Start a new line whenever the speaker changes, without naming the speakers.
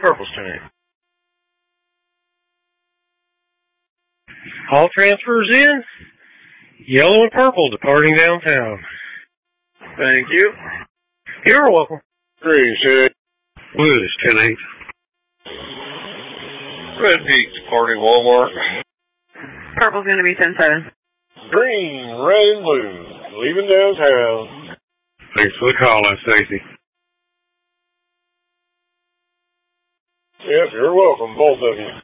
Purple's turn.
All transfers in. Yellow and purple departing downtown.
Thank you.
You're welcome.
Green Shed.
Blue is 10-8.
Red Peak departing Walmart.
Purple's going to be 10-7.
Green, red, and blue leaving downtown.
Thanks for the call, Stacy.
Yep, you're welcome, both of you.